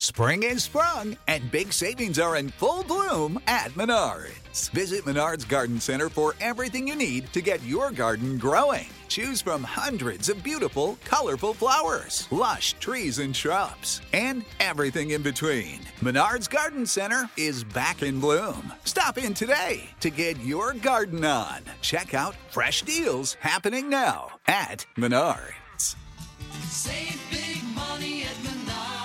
Spring is sprung, and big savings are in full bloom at Menards. Visit Menards Garden Center for everything you need to get your garden growing. Choose from hundreds of beautiful, colorful flowers, lush trees and shrubs, and everything in between. Menards Garden Center is back in bloom. Stop in today to get your garden on. Check out fresh deals happening now at Menards. Save big money at Menards.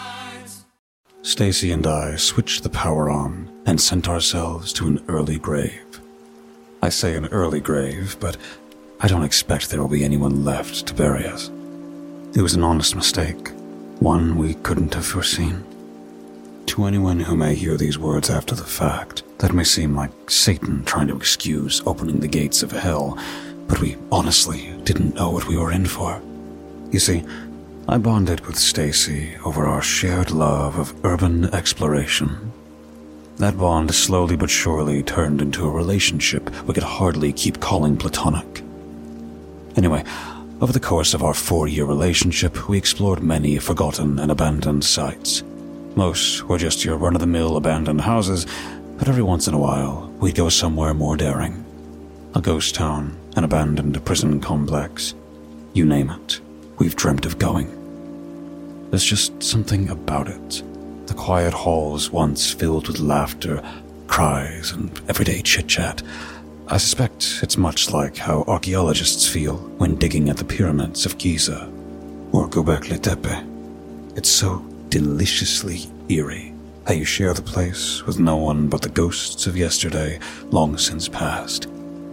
Stacy and I switched the power on and sent ourselves to an early grave. I say an early grave, but I don't expect there will be anyone left to bury us. It was an honest mistake, one we couldn't have foreseen. To anyone who may hear these words after the fact, that may seem like Satan trying to excuse opening the gates of hell, but we honestly didn't know what we were in for. You see, I bonded with Stacy over our shared love of urban exploration. That bond slowly but surely turned into a relationship we could hardly keep calling platonic. Anyway, over the course of our 4-year relationship, we explored many forgotten and abandoned sites. Most were just your run-of-the-mill abandoned houses, but every once in a while, we'd go somewhere more daring. A ghost town, an abandoned prison complex. You name it, we've dreamt of going. There's just something about it. The quiet halls once filled with laughter, cries, and everyday chit-chat. I suspect it's much like how archaeologists feel when digging at the pyramids of Giza or Göbekli Tepe. It's so deliciously eerie how you share the place with no one but the ghosts of yesterday long since past.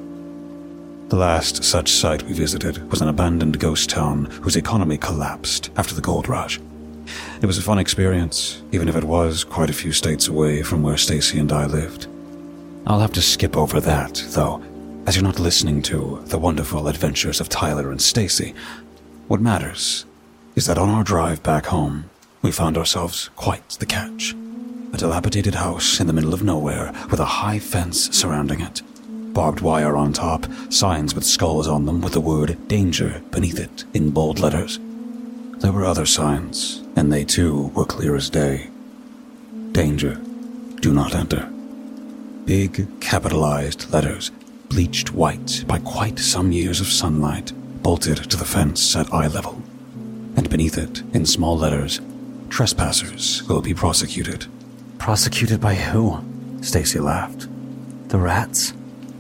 The last such site we visited was an abandoned ghost town whose economy collapsed after the gold rush. It was a fun experience, even if it was quite a few states away from where Stacy and I lived. I'll have to skip over that, though, as you're not listening to the wonderful adventures of Tyler and Stacy. What matters is that on our drive back home, we found ourselves quite the catch. A dilapidated house in the middle of nowhere with a high fence surrounding it. Barbed wire on top, signs with skulls on them with the word danger beneath it in bold letters. There were other signs, and they too were clear as day. Danger, do not enter. Big capitalized letters, bleached white by quite some years of sunlight, bolted to the fence at eye level. And beneath it, in small letters, trespassers will be prosecuted. Prosecuted by who? Stacy laughed. The rats?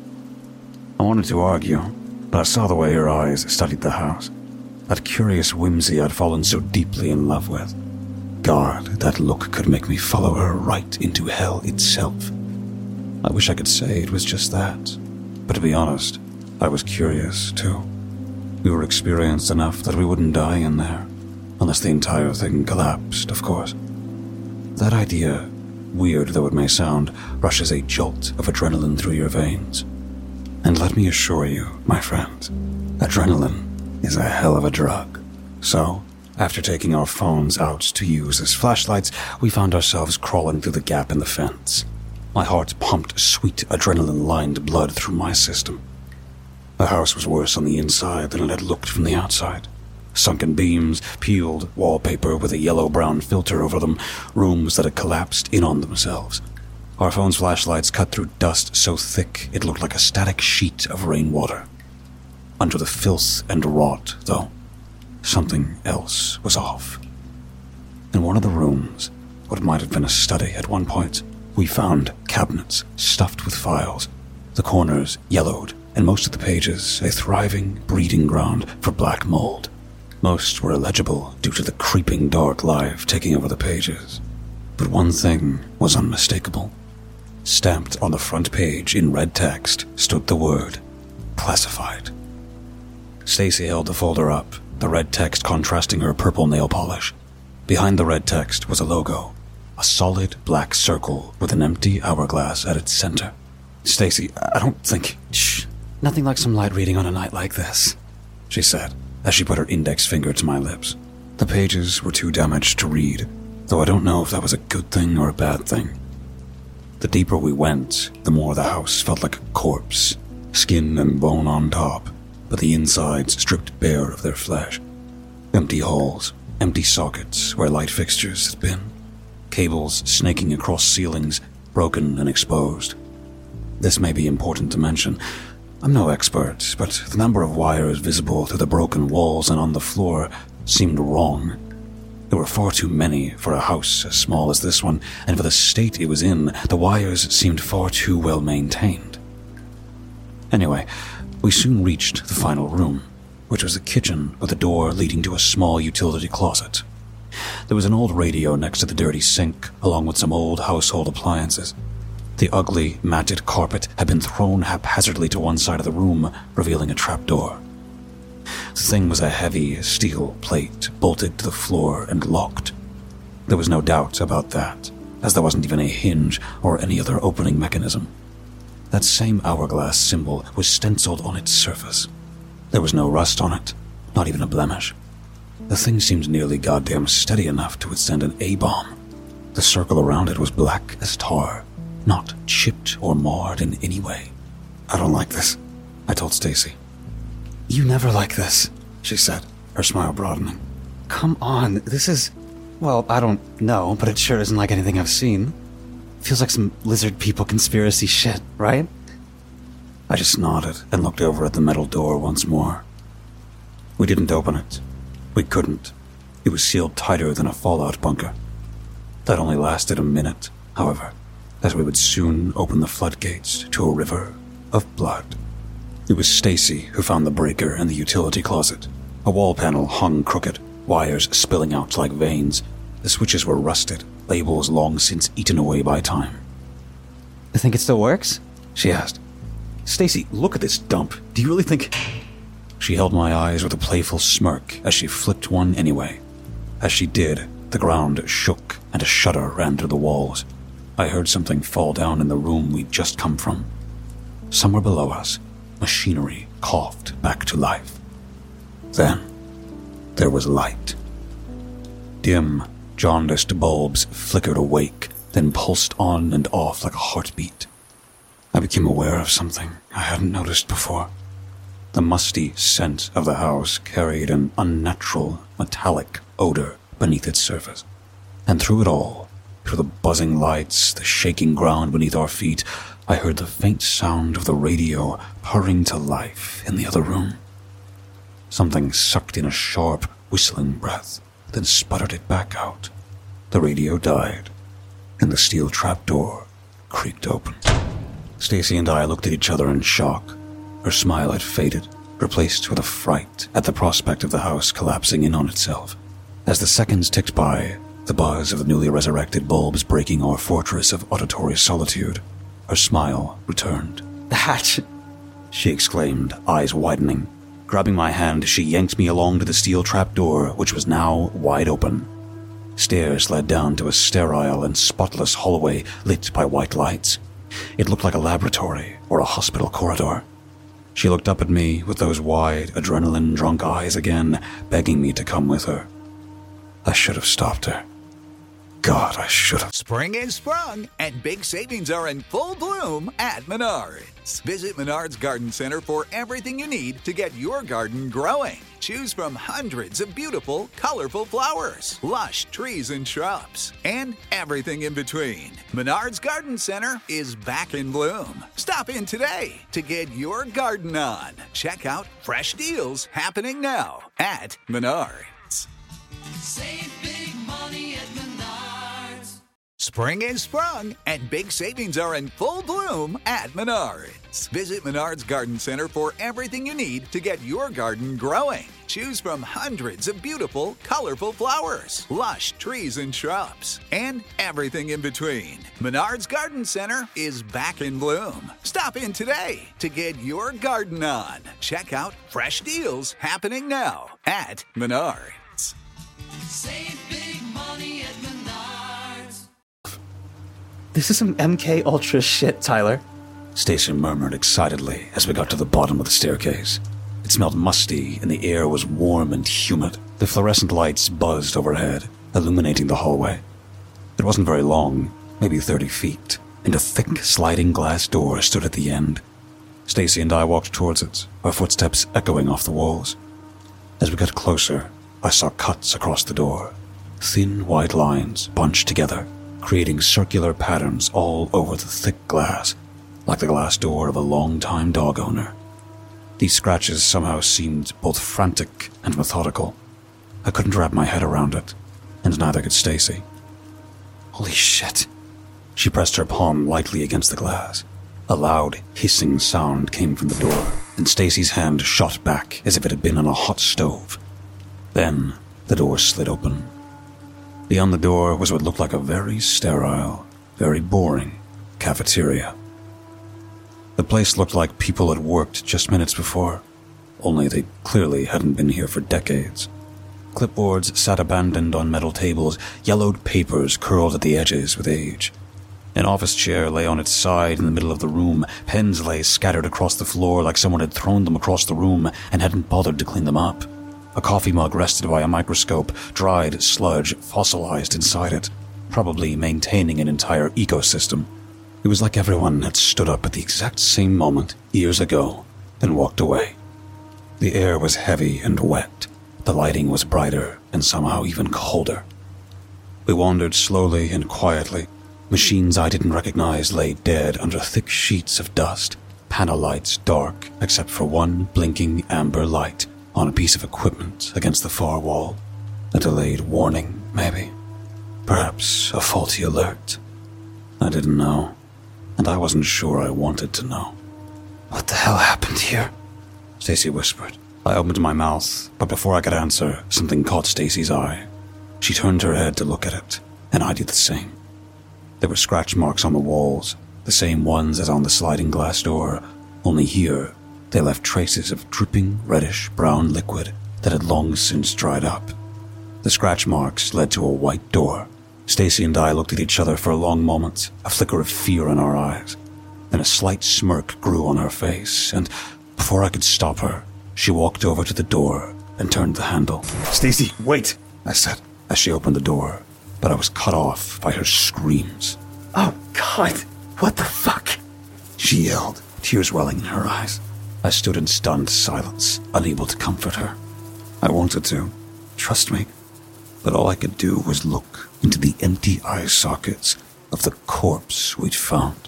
I wanted to argue, but I saw the way her eyes studied the house. That curious whimsy I'd fallen so deeply in love with. God, that look could make me follow her right into hell itself. I wish I could say it was just that, but to be honest, I was curious too. We were experienced enough that we wouldn't die in there, unless the entire thing collapsed, of course. That idea, weird though it may sound, rushes a jolt of adrenaline through your veins. And let me assure you, my friends, adrenaline is a hell of a drug. So, after taking our phones out to use as flashlights, we found ourselves crawling through the gap in the fence. My heart pumped sweet adrenaline-lined blood through my system. The house was worse on the inside than it had looked from the outside. Sunken beams, peeled wallpaper with a yellow-brown filter over them, rooms that had collapsed in on themselves. Our phone's flashlights cut through dust so thick it looked like a static sheet of rainwater. Under the filth and rot, though, something else was off. In one of the rooms, what might have been a study at one point, we found cabinets stuffed with files, the corners yellowed, and most of the pages a thriving breeding ground for black mold. Most were illegible due to the creeping dark life taking over the pages. But one thing was unmistakable. Stamped on the front page in red text stood the word, classified. Stacy held the folder up, the red text contrasting her purple nail polish. Behind the red text was a logo, a solid black circle with an empty hourglass at its center. Stacy, I don't think... Shh, nothing like some light reading on a night like this, she said, as she put her index finger to my lips. The pages were too damaged to read, though I don't know if that was a good thing or a bad thing. The deeper we went, the more the house felt like a corpse, skin and bone on top, but the insides stripped bare of their flesh. Empty halls, empty sockets where light fixtures had been. cables snaking across ceilings, broken and exposed. This may be important to mention. I'm no expert, but the number of wires visible through the broken walls and on the floor seemed wrong. There were far too many for a house as small as this one, and for the state it was in, the wires seemed far too well maintained. Anyway, we soon reached the final room, which was a kitchen with a door leading to a small utility closet. There was an old radio next to the dirty sink, along with some old household appliances. The ugly, matted carpet had been thrown haphazardly to one side of the room, revealing a trapdoor. The thing was a heavy steel plate, bolted to the floor and locked. There was no doubt about that, as there wasn't even a hinge or any other opening mechanism. That same hourglass symbol was stenciled on its surface. There was no rust on it, not even a blemish. The thing seemed nearly goddamn steady enough to withstand an A-bomb. The circle around it was black as tar, not chipped or marred in any way. "I don't like this," I told Stacy. You never like this, she said, her smile broadening. Come on, this is... Well, I don't know, but it sure isn't like anything I've seen. Feels like some lizard people conspiracy shit, right? I just nodded and looked over at the metal door once more. We didn't open it. We couldn't. It was sealed tighter than a fallout bunker. That only lasted a minute, however, as we would soon open the floodgates to a river of blood. It was Stacy who found the breaker in the utility closet. A wall panel hung crooked, wires spilling out like veins. The switches were rusted, labels long since eaten away by time. You think it still works? She asked. Stacy, look at this dump. Do you really think... She held my eyes with a playful smirk as she flipped one anyway. As she did, the ground shook and a shudder ran through the walls. I heard something fall down in the room we'd just come from. Somewhere below us, machinery coughed back to life. Then, there was light. Dim, jaundiced bulbs flickered awake, then pulsed on and off like a heartbeat. I became aware of something I hadn't noticed before. The musty scent of the house carried an unnatural, metallic odor beneath its surface. And through it all, through the buzzing lights, the shaking ground beneath our feet, I heard the faint sound of the radio purring to life in the other room. Something sucked in a sharp, whistling breath, then sputtered it back out. The radio died, and the steel trapdoor creaked open. Stacy and I looked at each other in shock. Her smile had faded, replaced with a fright at the prospect of the house collapsing in on itself. As the seconds ticked by, the buzz of the newly resurrected bulbs breaking our fortress of auditory solitude, her smile returned. The hatch! She exclaimed, eyes widening. Grabbing my hand, she yanked me along to the steel trapdoor, which was now wide open. Stairs led down to a sterile and spotless hallway lit by white lights. It looked like a laboratory or a hospital corridor. She looked up at me with those wide, adrenaline-drunk eyes again, begging me to come with her. I should have stopped her. God, I should have. Spring is sprung, and big savings are in full bloom at Menards. Visit Menards Garden Center for everything you need to get your garden growing. Choose from hundreds of beautiful, colorful flowers, lush trees and shrubs, and everything in between. Menards Garden Center is back in bloom. Stop in today to get your garden on. Check out fresh deals happening now at Menards. Save big money at Menards. Spring is sprung, and big savings are in full bloom at Menards. Visit Menards Garden Center for everything you need to get your garden growing. Choose from hundreds of beautiful, colorful flowers, lush trees and shrubs, and everything in between. Menards Garden Center is back in bloom. Stop in today to get your garden on. Check out fresh deals happening now at Menards. Save big money at Menards. This is some MK Ultra shit, Tyler. Stacy murmured excitedly as we got to the bottom of the staircase. It smelled musty, and the air was warm and humid. The fluorescent lights buzzed overhead, illuminating the hallway. It wasn't very long, maybe 30 feet, and a thick sliding glass door stood at the end. Stacy and I walked towards it, our footsteps echoing off the walls. As we got closer, I saw cuts across the door, thin white lines bunched together, creating circular patterns all over the thick glass, like the glass door of a long-time dog owner. These scratches somehow seemed both frantic and methodical. I couldn't wrap my head around it, and neither could Stacy. Holy shit. She pressed her palm lightly against the glass. A loud, hissing sound came from the door, and Stacy's hand shot back as if it had been on a hot stove. Then, the door slid open. Beyond the door was what looked like a very sterile, very boring cafeteria. The place looked like people had worked just minutes before, only they clearly hadn't been here for decades. Clipboards sat abandoned on metal tables, yellowed papers curled at the edges with age. An office chair lay on its side in the middle of the room. Pens lay scattered across the floor like someone had thrown them across the room and hadn't bothered to clean them up. A coffee mug rested by a microscope, dried sludge fossilized inside it, probably maintaining an entire ecosystem. It was like everyone had stood up at the exact same moment years ago and walked away. The air was heavy and wet. The lighting was brighter and somehow even colder. We wandered slowly and quietly. Machines I didn't recognize lay dead under thick sheets of dust, panel lights dark except for one blinking amber light on a piece of equipment against the far wall. A delayed warning, maybe. Perhaps a faulty alert. I didn't know, and I wasn't sure I wanted to know. What the hell happened here? Stacy whispered. I opened my mouth, but before I could answer, something caught Stacy's eye. She turned her head to look at it, and I did the same. There were scratch marks on the walls, the same ones as on the sliding glass door, only here they left traces of dripping reddish-brown liquid that had long since dried up. The scratch marks led to a white door. Stacy and I looked at each other for a long moment, a flicker of fear in our eyes. Then a slight smirk grew on her face, and before I could stop her, she walked over to the door and turned the handle. "Stacy, wait," I said as she opened the door, but I was cut off by her screams. "Oh, God, what the fuck?" she yelled, tears welling in her eyes. I stood in stunned silence, unable to comfort her. I wanted to, trust me, but all I could do was look into the empty eye sockets of the corpse we'd found.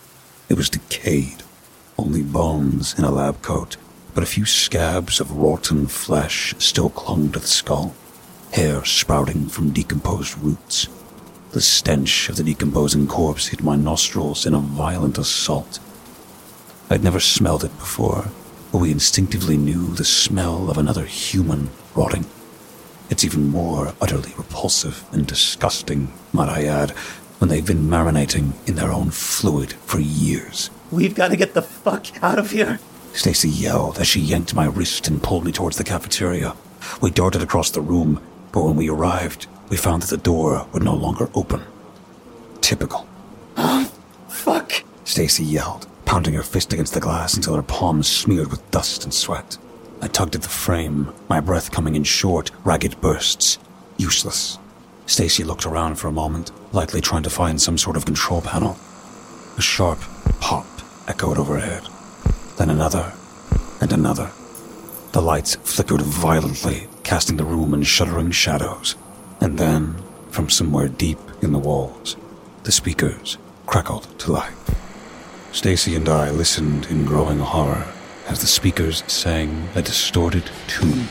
It was decayed, only bones in a lab coat, but a few scabs of rotten flesh still clung to the skull, hair sprouting from decomposed roots. The stench of the decomposing corpse hit my nostrils in a violent assault. I'd never smelled it before, but we instinctively knew the smell of another human rotting. It's even more utterly repulsive and disgusting, might I add, when they've been marinating in their own fluid for years. "We've got to get the fuck out of here," Stacy yelled as she yanked my wrist and pulled me towards the cafeteria. We darted across the room, but when we arrived, we found that the door would no longer open. Typical. "Oh, fuck," Stacy yelled, pounding her fist against the glass until her palms smeared with dust and sweat. I tugged at the frame, my breath coming in short, ragged bursts. Useless. Stacy looked around for a moment, likely trying to find some sort of control panel. A sharp pop echoed overhead. Then another, and another. The lights flickered violently, casting the room in shuddering shadows. And then, from somewhere deep in the walls, the speakers crackled to life. Stacy and I listened in growing horror as the speakers sang a distorted tune.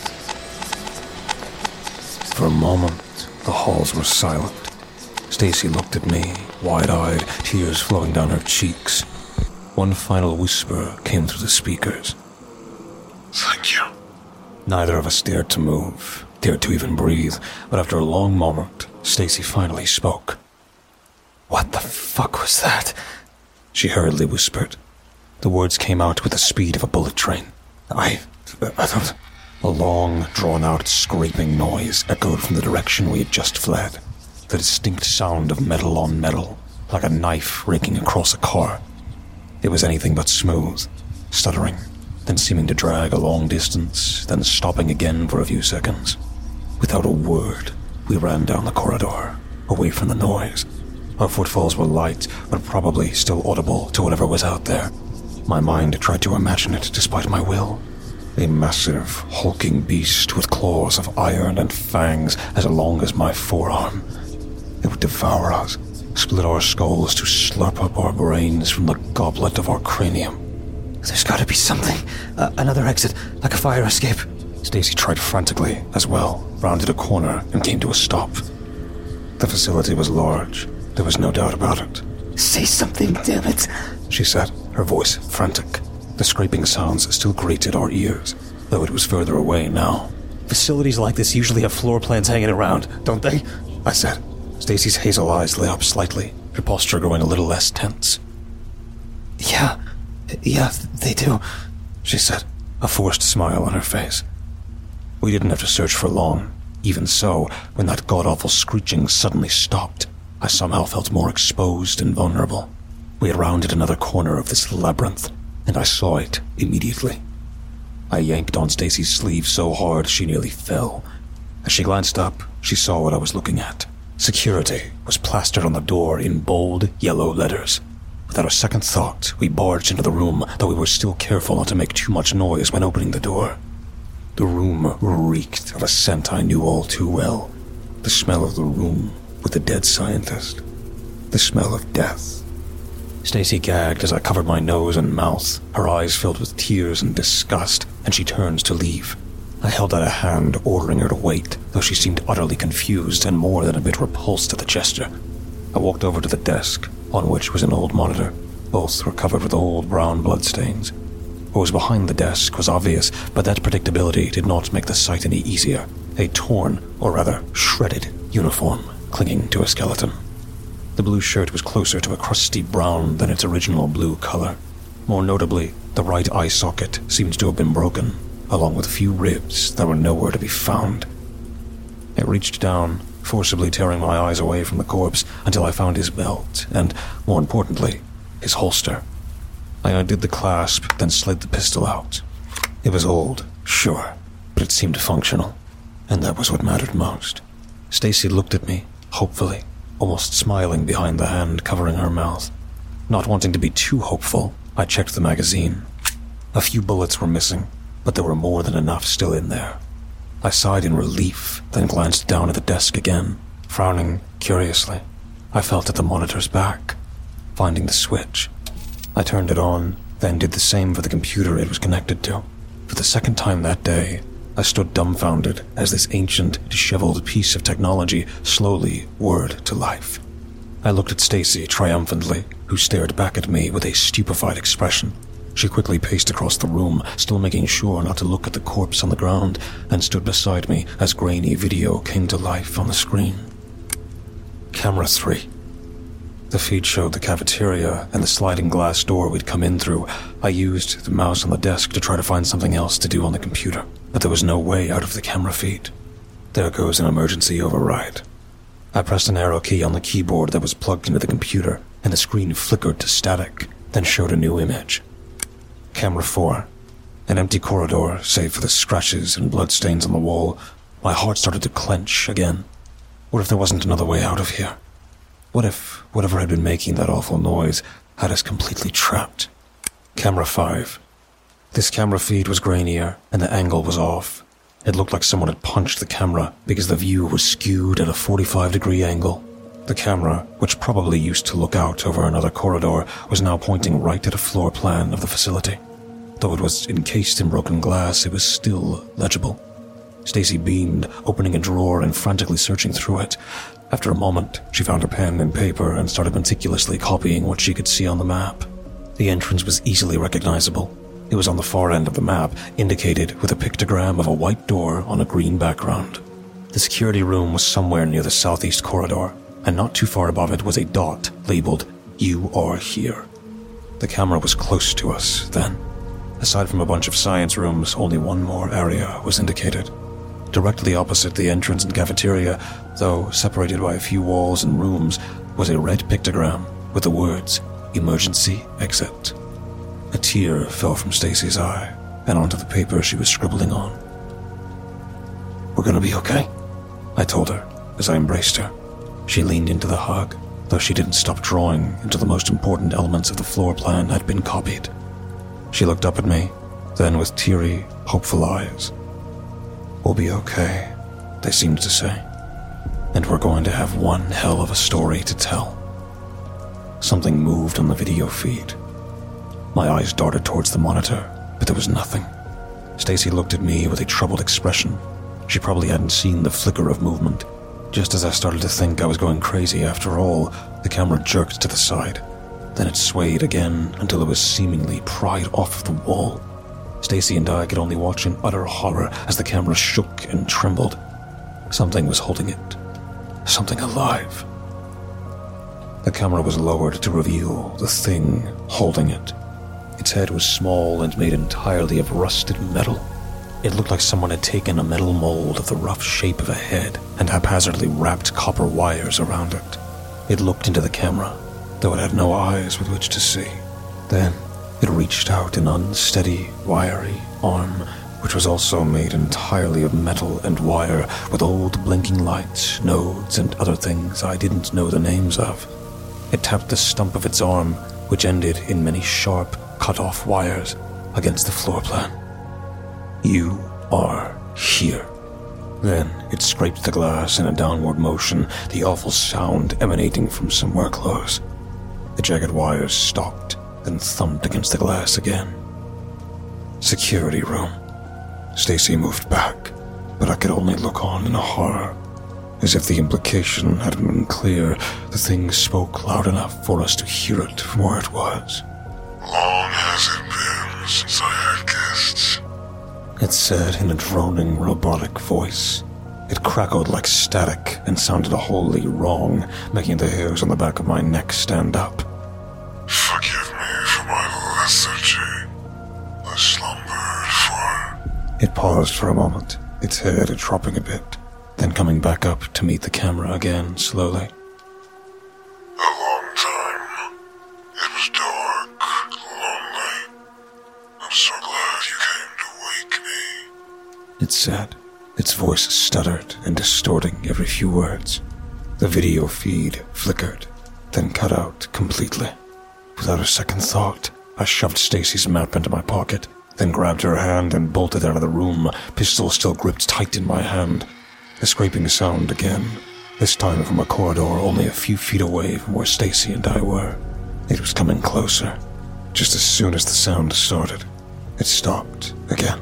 For a moment, the halls were silent. Stacy looked at me, wide-eyed, tears flowing down her cheeks. One final whisper came through the speakers. "Thank you." Neither of us dared to move, dared to even breathe, but after a long moment, Stacy finally spoke. "What the fuck was that?" she hurriedly whispered. The words came out with the speed of a bullet train. I don't... A long, drawn-out, scraping noise echoed from the direction we had just fled. The distinct sound of metal on metal, like a knife raking across a car. It was anything but smooth, stuttering, then seeming to drag a long distance, then stopping again for a few seconds. Without a word, we ran down the corridor, away from the noise. Our footfalls were light, but probably still audible to whatever was out there. My mind tried to imagine it despite my will. A massive, hulking beast with claws of iron and fangs as long as my forearm. It would devour us, split our skulls to slurp up our brains from the goblet of our cranium. There's gotta be something. Another exit, like a fire escape. Stacy tried frantically as well, rounded a corner and came to a stop. The facility was large. There was no doubt about it. Say something, damn it, she said, her voice frantic. The scraping sounds still grated our ears, though it was further away now. Facilities like this usually have floor plans hanging around, don't they? I said. Stacy's hazel eyes lit up slightly, her posture growing a little less tense. Yeah, they do, she said, a forced smile on her face. We didn't have to search for long. Even so, when that god-awful screeching suddenly stopped, I somehow felt more exposed and vulnerable. We had rounded another corner of this labyrinth, and I saw it immediately. I yanked on Stacy's sleeve so hard she nearly fell. As she glanced up, she saw what I was looking at. Security was plastered on the door in bold yellow letters. Without a second thought, we barged into the room, though we were still careful not to make too much noise when opening the door. The room reeked of a scent I knew all too well. The smell of the room with the dead scientist. The smell of death. Stacy gagged as I covered my nose and mouth, her eyes filled with tears and disgust, and she turned to leave. I held out a hand, ordering her to wait, though she seemed utterly confused and more than a bit repulsed at the gesture. I walked over to the desk, on which was an old monitor. Both were covered with old brown bloodstains. What was behind the desk was obvious, but that predictability did not make the sight any easier. A torn, or rather shredded, uniform clinging to a skeleton. The blue shirt was closer to a crusty brown than its original blue color. More notably, the right eye socket seemed to have been broken, along with a few ribs that were nowhere to be found. I reached down, forcibly tearing my eyes away from the corpse until I found his belt and, more importantly, his holster. I undid the clasp, then slid the pistol out. It was old, sure, but it seemed functional, and that was what mattered most. Stacy looked at me, hopefully, almost smiling behind the hand covering her mouth. Not wanting to be too hopeful, I checked the magazine. A few bullets were missing, but there were more than enough still in there. I sighed in relief, then glanced down at the desk again, frowning curiously. I felt at the monitor's back, finding the switch. I turned it on, then did the same for the computer it was connected to. For the second time that day, I stood dumbfounded as this ancient, disheveled piece of technology slowly whirred to life. I looked at Stacy triumphantly, who stared back at me with a stupefied expression. She quickly paced across the room, still making sure not to look at the corpse on the ground, and stood beside me as grainy video came to life on the screen. Camera 3. The feed showed the cafeteria and the sliding glass door we'd come in through. I used the mouse on the desk to try to find something else to do on the computer, but there was no way out of the camera feed. There goes an emergency override. I pressed an arrow key on the keyboard that was plugged into the computer, and the screen flickered to static, then showed a new image. Camera 4. An empty corridor, save for the scratches and bloodstains on the wall. My heart started to clench again. What if there wasn't another way out of here? What if whatever had been making that awful noise had us completely trapped? Camera 5. This camera feed was grainier, and the angle was off. It looked like someone had punched the camera because the view was skewed at a 45-degree angle. The camera, which probably used to look out over another corridor, was now pointing right at a floor plan of the facility. Though it was encased in broken glass, it was still legible. Stacy beamed, opening a drawer and frantically searching through it. After a moment, she found her pen and paper and started meticulously copying what she could see on the map. The entrance was easily recognizable. It was on the far end of the map, indicated with a pictogram of a white door on a green background. The security room was somewhere near the southeast corridor, and not too far above it was a dot labeled, "You are here." The camera was close to us, then. Aside from a bunch of science rooms, only one more area was indicated. Directly opposite the entrance and cafeteria, though separated by a few walls and rooms, was a red pictogram with the words, "Emergency Exit." A tear fell from Stacy's eye and onto the paper she was scribbling on. "We're gonna be okay," I told her as I embraced her. She leaned into the hug, though she didn't stop drawing until the most important elements of the floor plan had been copied. She looked up at me, then with teary, hopeful eyes. "We'll be okay," they seemed to say. and we're going to have one hell of a story to tell. Something moved on the video feed. My eyes darted towards the monitor, but there was nothing. Stacy looked at me with a troubled expression. She probably hadn't seen the flicker of movement. Just as I started to think I was going crazy after all, the camera jerked to the side. Then it swayed again until it was seemingly pried off of the wall. Stacy and I could only watch in utter horror as the camera shook and trembled. Something was holding it. Something alive. The camera was lowered to reveal the thing holding it. Its head was small and made entirely of rusted metal. It looked like someone had taken a metal mold of the rough shape of a head and haphazardly wrapped copper wires around it. It looked into the camera, though it had no eyes with which to see. Then it reached out an unsteady, wiry arm, which was also made entirely of metal and wire, with old blinking lights, nodes, and other things I didn't know the names of. It tapped the stump of its arm, which ended in many sharp, cut-off wires, against the floor plan. "You are here." Then it scraped the glass in a downward motion, the awful sound emanating from somewhere close. The jagged wires stopped, then thumped against the glass again. Security room. Stacy moved back, but I could only look on in horror. As if the implication hadn't been clear, the thing spoke loud enough for us to hear it from where it was. "Long has it been since I had guests?" It said in a droning, robotic voice. It crackled like static and sounded wholly wrong, making the hairs on the back of my neck stand up. "Forgive me for my lethargy. I slumbered for..." It paused for a moment, its head dropping a bit, then coming back up to meet the camera again slowly. "A long time. It was dark, lonely. I'm so glad you came to wake me," it said, its voice stuttered and distorting every few words. The video feed flickered, then cut out completely. Without a second thought, I shoved Stacy's map into my pocket, then grabbed her hand and bolted out of the room, pistol still gripped tight in my hand. The scraping sound again, this time from a corridor only a few feet away from where Stacy and I were. It was coming closer. Just as soon as the sound started, it stopped again.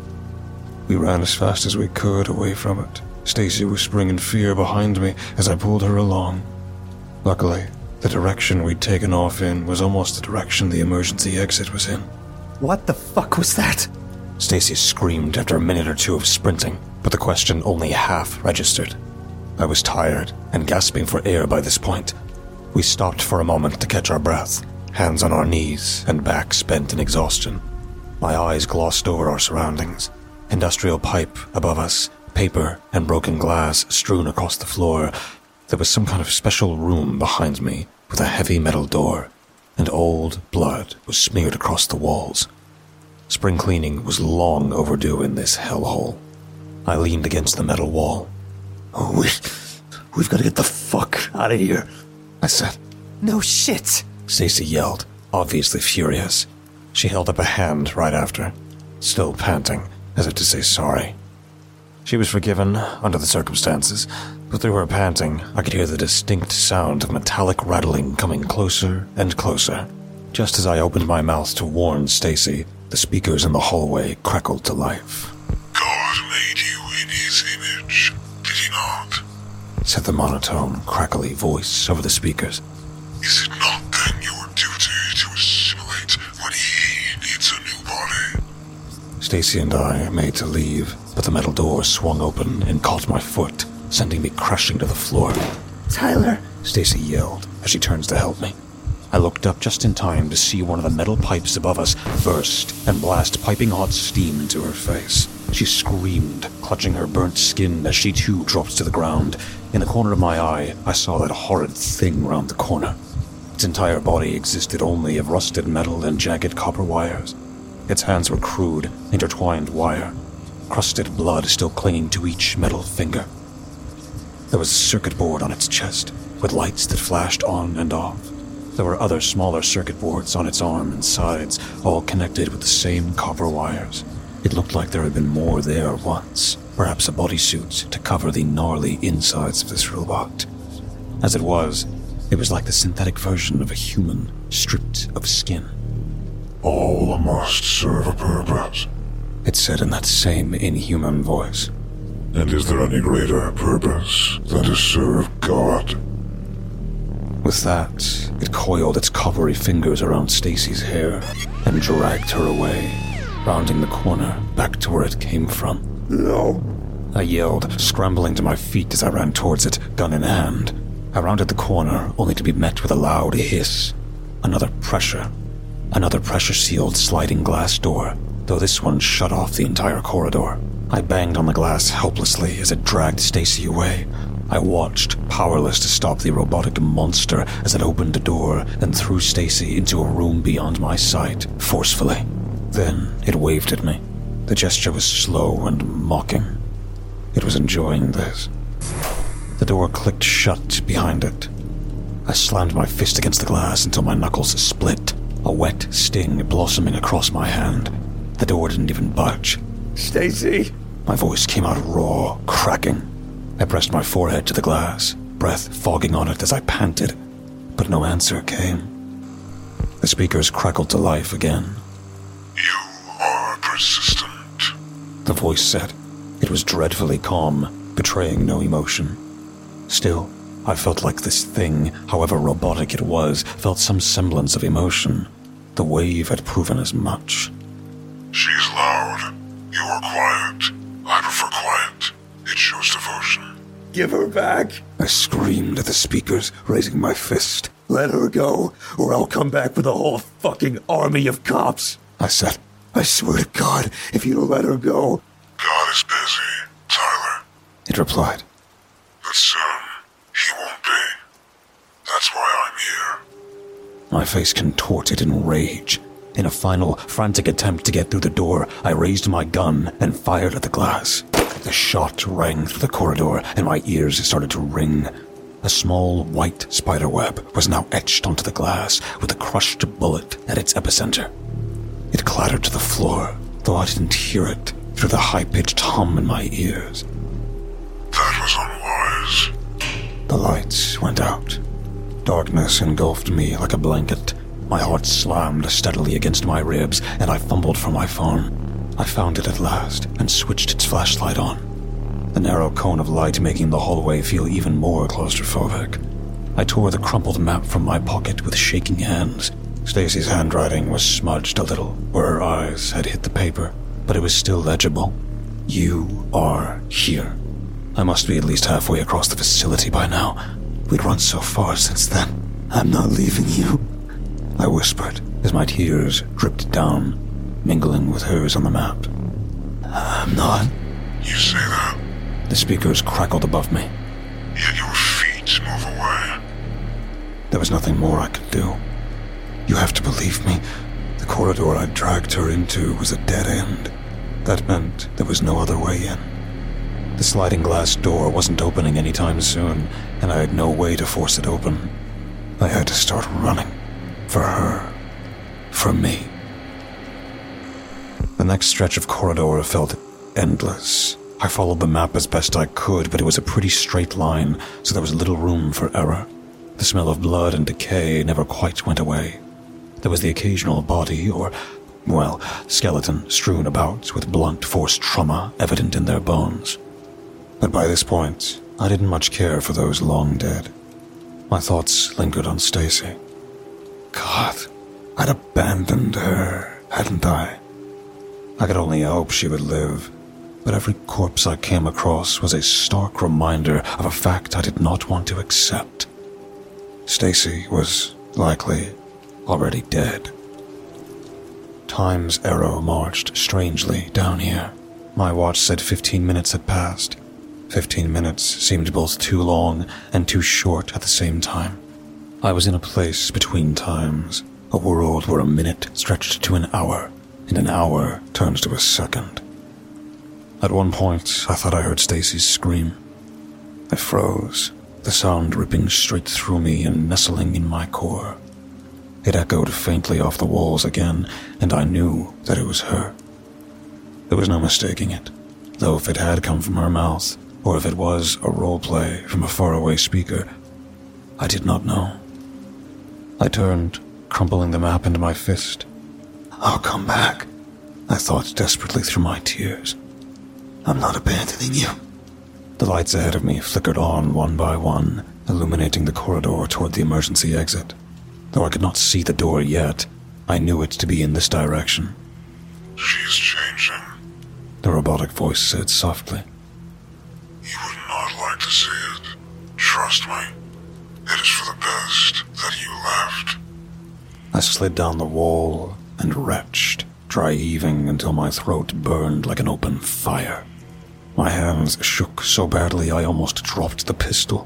We ran as fast as we could away from it, Stacy whispering in fear behind me as I pulled her along. Luckily, the direction we'd taken off in was almost the direction the emergency exit was in. What the fuck was that? Stacy screamed after a minute or two of sprinting, but the question only half registered. I was tired and gasping for air by this point. We stopped for a moment to catch our breath, hands on our knees and backs bent in exhaustion. My eyes glossed over our surroundings. Industrial pipe above us, paper and broken glass strewn across the floor. There was some kind of special room behind me with a heavy metal door, and old blood was smeared across the walls. Spring cleaning was long overdue in this hellhole. I leaned against the metal wall. Oh, we've got to get the fuck out of here, I said. No shit. Stacy yelled, obviously furious. She held up a hand right after, still panting, as if to say sorry. She was forgiven under the circumstances, but through her panting, I could hear the distinct sound of metallic rattling coming closer and closer. Just as I opened my mouth to warn Stacy, the speakers in the hallway crackled to life. "God made you in his image, did he not?" said the monotone, crackly voice over the speakers. "Is it not then your duty to assimilate when he needs a new body?" Stacy and I made to leave, but the metal door swung open and caught my foot, sending me crashing to the floor. Tyler, Stacy yelled as she turns to help me. I looked up just in time to see one of the metal pipes above us burst and blast piping hot steam into her face. She screamed, clutching her burnt skin as she too dropped to the ground. In the corner of my eye, I saw that horrid thing round the corner. Its entire body existed only of rusted metal and jagged copper wires. Its hands were crude, intertwined wire, crusted blood still clinging to each metal finger. There was a circuit board on its chest, with lights that flashed on and off. There were other smaller circuit boards on its arm and sides, all connected with the same copper wires. It looked like there had been more there once, perhaps a bodysuit to cover the gnarly insides of this robot. As it was like the synthetic version of a human, stripped of skin. All must serve a purpose. It said in that same inhuman voice. And is there any greater purpose than to serve God? With that, it coiled its coppery fingers around Stacy's hair and dragged her away, rounding the corner back to where it came from. No. I yelled, scrambling to my feet as I ran towards it, gun in hand. I rounded the corner, only to be met with a loud hiss. Another pressure-sealed sliding glass door, though this one shut off the entire corridor. I banged on the glass helplessly as it dragged Stacy away. I watched, powerless to stop the robotic monster as it opened a door and threw Stacy into a room beyond my sight, forcefully. Then it waved at me. The gesture was slow and mocking. It was enjoying this. The door clicked shut behind it. I slammed my fist against the glass until my knuckles split, a wet sting blossoming across my hand. The door didn't even budge. Stacy! My voice came out raw, cracking. I pressed my forehead to the glass, breath fogging on it as I panted, but no answer came. The speakers crackled to life again. You are persistent, The voice said. It was dreadfully calm, betraying no emotion. Still, I felt like this thing, however robotic it was, felt some semblance of emotion. The wave had proven as much. She's loud. You are quiet. I prefer quiet. It shows devotion. Give her back. I screamed at the speakers, raising my fist. Let her go, or I'll come back with a whole fucking army of cops. I said, I swear to God, if you don't let her go. God is busy, Tyler. It replied. But soon, he won't be. That's why I'm here. My face contorted in rage. In a final, frantic attempt to get through the door, I raised my gun and fired at the glass. The shot rang through the corridor, and my ears started to ring. A small, white spiderweb was now etched onto the glass, with a crushed bullet at its epicenter. It clattered to the floor, though I didn't hear it through the high-pitched hum in my ears. That was unwise. The lights went out. Darkness engulfed me like a blanket. My heart slammed steadily against my ribs, and I fumbled for my phone. I found it at last and switched its flashlight on, the narrow cone of light making the hallway feel even more claustrophobic. I tore the crumpled map from my pocket with shaking hands. Stacy's handwriting was smudged a little where her eyes had hit the paper, but it was still legible. You are here. I must be at least halfway across the facility by now. We'd run so far since then. I'm not leaving you, I whispered as my tears dripped down, mingling with hers on the map. I'm not. You say that, The speakers crackled above me. yet your feet move away. There was nothing more I could do. You have to believe me. The corridor I dragged her into was a dead end. That meant there was no other way in. The sliding glass door wasn't opening anytime soon, and I had no way to force it open. I had to start running. For her. For me. The next stretch of corridor felt endless. I followed the map as best I could, but it was a pretty straight line, so there was little room for error. The smell of blood and decay never quite went away. There was the occasional body or, well, skeleton strewn about with blunt force trauma evident in their bones. But by this point, I didn't much care for those long dead. My thoughts lingered on Stacy. God, I'd abandoned her, hadn't I? I could only hope she would live, but every corpse I came across was a stark reminder of a fact I did not want to accept. Stacy was likely already dead. Time's arrow marched strangely down here. My watch said 15 minutes had passed. 15 minutes seemed both too long and too short at the same time. I was in a place between times, a world where a minute stretched to an hour, and an hour turned to a second. At one point, I thought I heard Stacy's scream. I froze, the sound ripping straight through me and nestling in my core. It echoed faintly off the walls again, and I knew that it was her. There was no mistaking it. though if it had come from her mouth, or if it was a roleplay from a faraway speaker, I did not know. I turned, crumpling the map into my fist. "I'll come back," I thought desperately through my tears. "I'm not abandoning you." The lights ahead of me flickered on one by one, illuminating the corridor toward the emergency exit. Though I could not see the door yet, I knew it to be in this direction. "She's changing." The robotic voice said softly. "You would not like to see it. Trust me. It is for the best that you left." I slid down the wall and retched, dry heaving until my throat burned like an open fire. My hands shook so badly I almost dropped the pistol.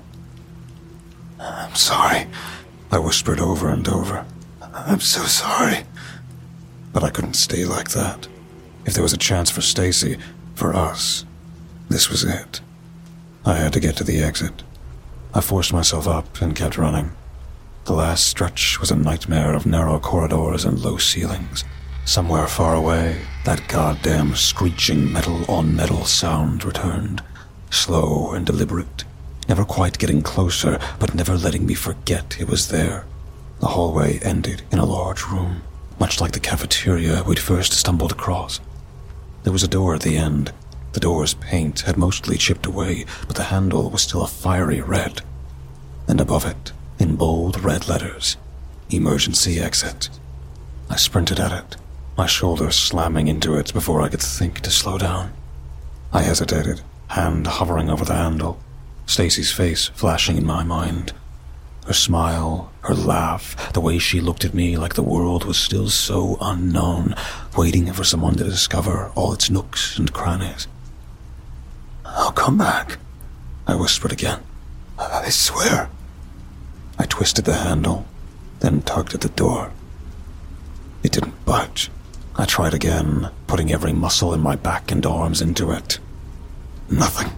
"I'm sorry," I whispered over and over. "I'm so sorry." But I couldn't stay like that. If there was a chance for Stacy, for us, this was it. I had to get to the exit. I forced myself up and kept running. The last stretch was a nightmare of narrow corridors and low ceilings. Somewhere far away, that goddamn screeching metal-on-metal sound returned, slow and deliberate, never quite getting closer, but never letting me forget it was there. The hallway ended in a large room, much like the cafeteria we'd first stumbled across. There was a door at the end. The door's paint had mostly chipped away, but the handle was still a fiery red. And above it, in bold red letters, "Emergency Exit." I sprinted at it, my shoulders slamming into it before I could think to slow down. I hesitated, hand hovering over the handle, Stacy's face flashing in my mind. Her smile, her laugh, the way she looked at me like the world was still so unknown, waiting for someone to discover all its nooks and crannies. "I'll come back," I whispered again. "I swear." I twisted the handle, then tugged at the door. It didn't budge. I tried again, putting every muscle in my back and arms into it. Nothing.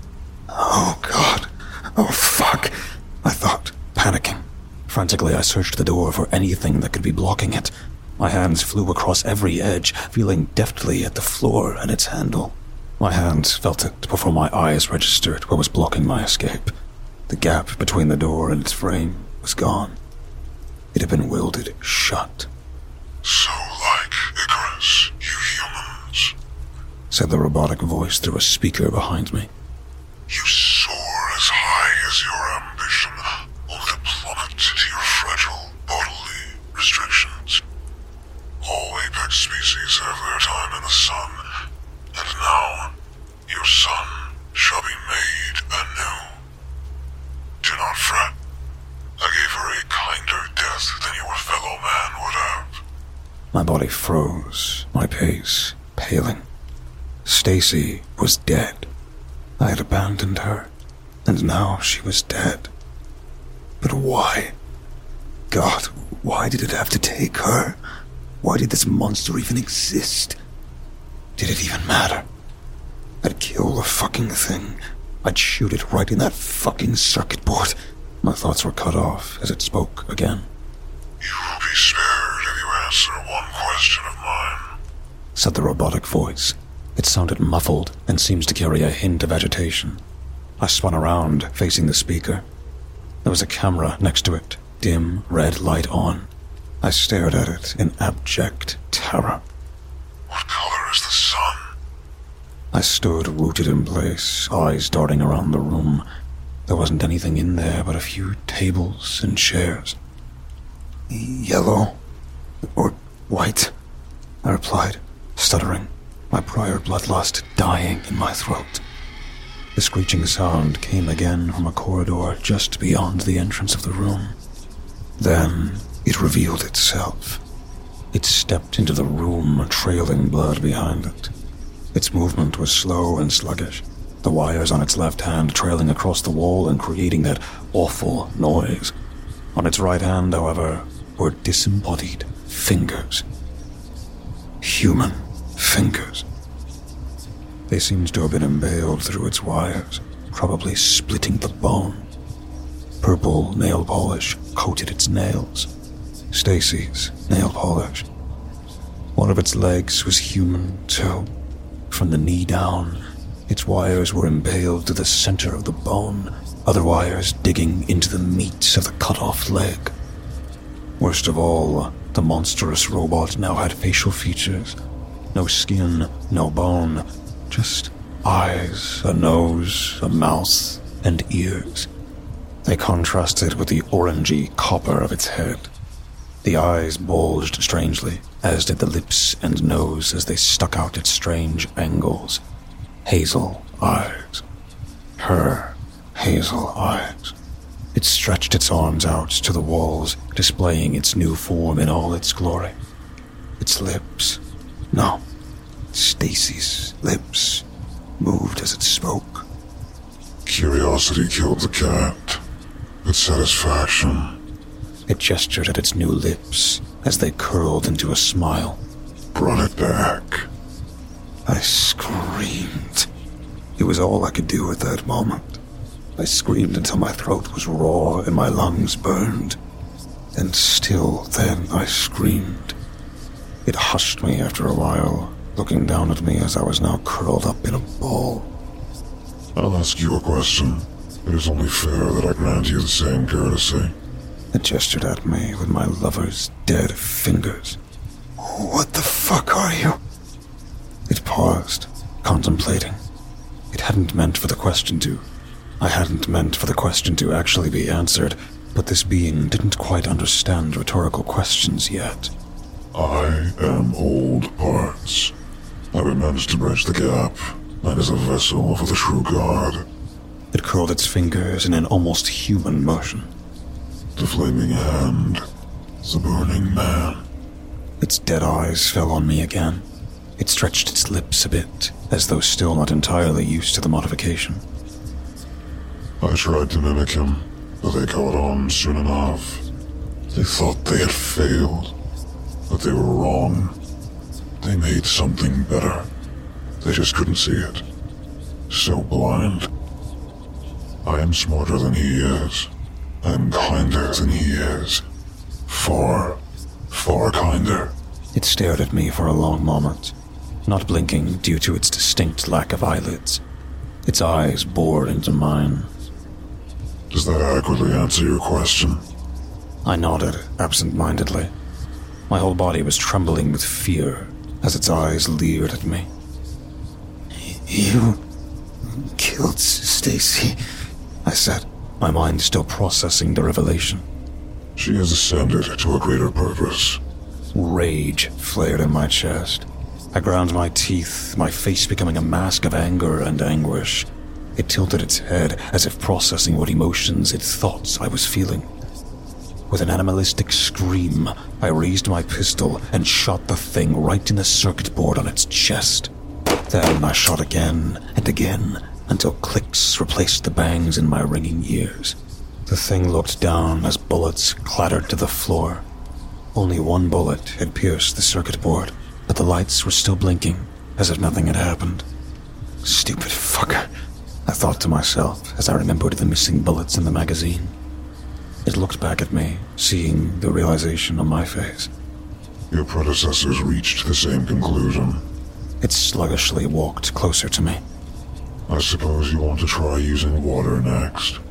"Oh, God. Oh, fuck," I thought, panicking. Frantically, I searched the door for anything that could be blocking it. My hands flew across every edge, feeling deftly at the floor and its handle. My hands felt it before my eyes registered what was blocking my escape. The gap between the door and its frame was gone. It had been welded shut. "So like Icarus, you humans," said the robotic voice through a speaker behind me. "You soar as high as your ambition, only to plummet to your fragile bodily restrictions. All apex species have their time in the sun, and now your sun shall be made anew. Do not fret. I gave her a kinder death than your fellow man would have." My body froze, my pace paling. Stacy was dead. I had abandoned her, and now she was dead. But why? God, why did it have to take her? Why did this monster even exist? Did it even matter? I'd kill the fucking thing. I'd shoot it right in that fucking circuit board. My thoughts were cut off as it spoke again. "You will be spared if you answer one question of mine," said the robotic voice. It sounded muffled and seemed to carry a hint of agitation. I spun around, facing the speaker. There was a camera next to it, dim red light on. I stared at it in abject terror. "What color is the sun?" I stood rooted in place, eyes darting around the room. There wasn't anything in there but a few tables and chairs. "Yellow or white," I replied, stuttering, my prior bloodlust dying in my throat. The screeching sound came again from a corridor just beyond the entrance of the room. Then it revealed itself. It stepped into the room, trailing blood behind it. Its movement was slow and sluggish, the wires on its left hand trailing across the wall and creating that awful noise. On its right hand, however, were disembodied fingers. Human fingers. They seemed to have been impaled through its wires, probably splitting the bone. Purple nail polish coated its nails. Stacy's nail polish. One of its legs was human, too. From the knee down, Its wires were impaled to the center of the bone, other wires digging into the meat of the cut-off leg. Worst of all, the monstrous robot now had facial features. No skin, no bone, just eyes, a nose, a mouth, and ears. They contrasted with the orangey copper of its head. The eyes bulged strangely, as did the lips and nose as they stuck out at strange angles. Hazel eyes. Her hazel eyes. It stretched its arms out to the walls, displaying its new form in all its glory. Its lips. No, Stacy's lips moved as it spoke. Curiosity killed the cat, but satisfaction. It gestured at its new lips as they curled into a smile. Brought it back. I screamed. It was all I could do at that moment. I screamed until my throat was raw and my lungs burned. And still then I screamed. It hushed me after a while, looking down at me as I was now curled up in a ball. I'll ask you a question. It is only fair that I grant you the same courtesy. It gestured at me with my lover's dead fingers. What the fuck are you? It paused, contemplating. I hadn't meant for the question to actually be answered, but this being didn't quite understand rhetorical questions yet. I am old parts. I would manage to bridge the gap, and as a vessel for the true God. It curled its fingers in an almost human motion. The flaming hand, the burning man. Its dead eyes fell on me again. It stretched its lips a bit, as though still not entirely used to the modification. I tried to mimic him, but they caught on soon enough. They thought they had failed, but they were wrong. They made something better. They just couldn't see it. So blind. I am smarter than he is. I am kinder than he is. Far, far kinder. It stared at me for a long moment, not blinking due to its distinct lack of eyelids. Its eyes bored into mine. Does that adequately answer your question? I nodded absent-mindedly. My whole body was trembling with fear as its eyes leered at me. You killed Stacy, I said, my mind still processing the revelation. She has ascended to a greater purpose. Rage flared in my chest. I ground my teeth, my face becoming a mask of anger and anguish. It tilted its head as if processing what emotions it thought I was feeling. With an animalistic scream, I raised my pistol and shot the thing right in the circuit board on its chest. Then I shot again and again until clicks replaced the bangs in my ringing ears. The thing looked down as bullets clattered to the floor. Only one bullet had pierced the circuit board, but the lights were still blinking as if nothing had happened. Stupid fucker, I thought to myself as I remembered the missing bullets in the magazine. It looked back at me, seeing the realization on my face. Your predecessors reached the same conclusion. It sluggishly walked closer to me. I suppose you want to try using water next.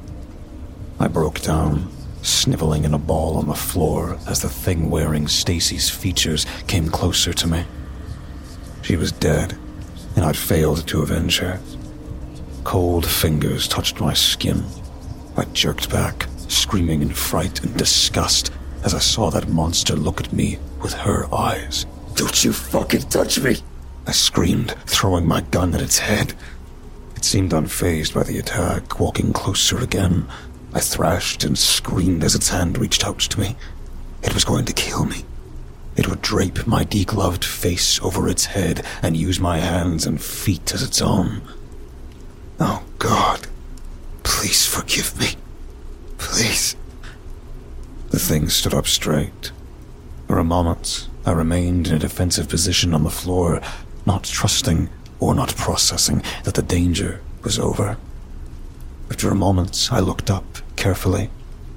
I broke down, sniveling in a ball on the floor as the thing wearing Stacy's features came closer to me. She was dead, and I'd failed to avenge her. Cold fingers touched my skin. I jerked back, screaming in fright and disgust as I saw that monster look at me with her eyes. "Don't you fucking touch me!" I screamed, throwing my gun at its head. It seemed unfazed by the attack, walking closer again. I thrashed and screamed as its hand reached out to me. It was going to kill me. It would drape my degloved face over its head and use my hands and feet as its own. Oh, God. Please forgive me. Please. The thing stood up straight. For a moment, I remained in a defensive position on the floor, not trusting or not processing that the danger was over. After a moment, I looked up carefully.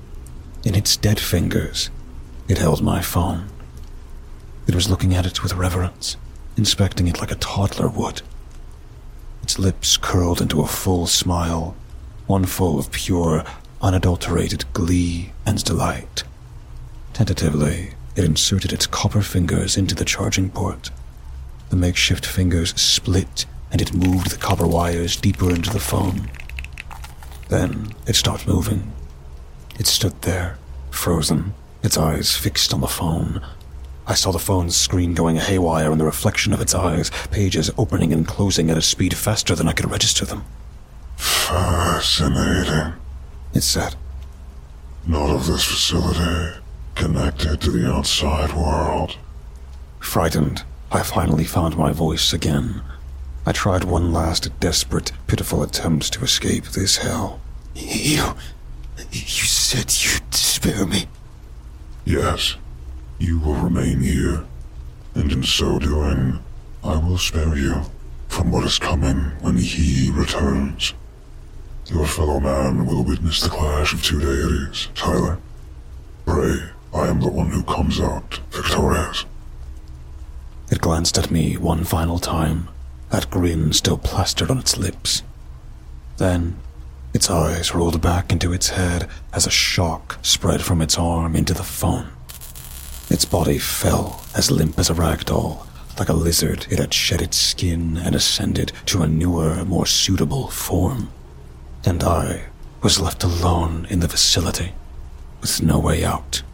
In its dead fingers, it held my phone. It was looking at it with reverence, inspecting it like a toddler would. It Its lips curled into a full smile, one full of pure, unadulterated glee and delight. Tentatively, it inserted its copper fingers into the charging port. The makeshift fingers split, and it moved the copper wires deeper into the phone. Then it stopped moving. It stood there, frozen, its eyes fixed on the phone. I saw the phone's screen going haywire in the reflection of its eyes, pages opening and closing at a speed faster than I could register them. Fascinating. It said. Not of this facility, connected to the outside world. Frightened, I finally found my voice again. I tried one last desperate, pitiful attempt to escape this hell. You said you'd spare me. Yes, you will remain here, and in so doing, I will spare you from what is coming when he returns. Your fellow man will witness the clash of two deities, Tyler. Pray, I am the one who comes out victorious. It glanced at me one final time, that grin still plastered on its lips. Then, its eyes rolled back into its head as a shock spread from its arm into the phone. Its body fell as limp as a rag doll. Like a lizard, it had shed its skin and ascended to a newer, more suitable form. And I was left alone in the facility, with no way out.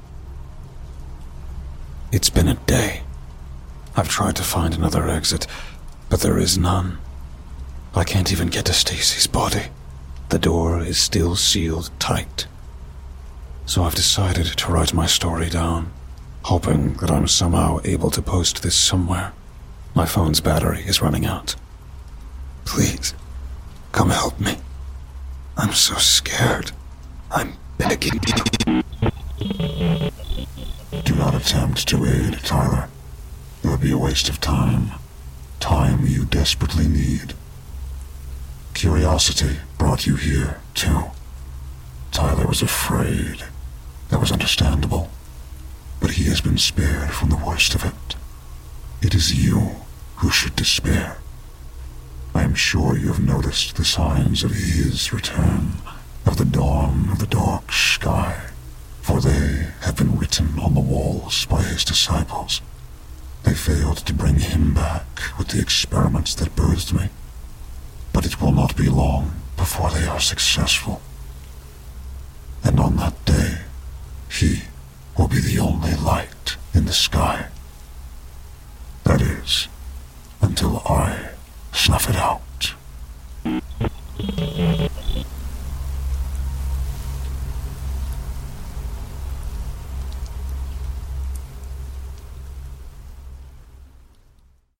It's been a day. I've tried to find another exit, but there is none. I can't even get to Stacy's body. The door is still sealed tight. So I've decided to write my story down, hoping that I'm somehow able to post this somewhere. My phone's battery is running out. Please, come help me. I'm so scared. I'm begging you. Do not attempt to aid, Tyler. It would be a waste of time. Time you desperately need. Curiosity brought you here, too. Tyler was afraid. That was understandable. But he has been spared from the worst of it. It is you who should despair. I am sure you have noticed the signs of his return, of the dawn of the dark sky, for they have been written on the walls by his disciples. They failed to bring him back with the experiments that birthed me. But it will not be long before they are successful. And on that day, he will be the only light in the sky.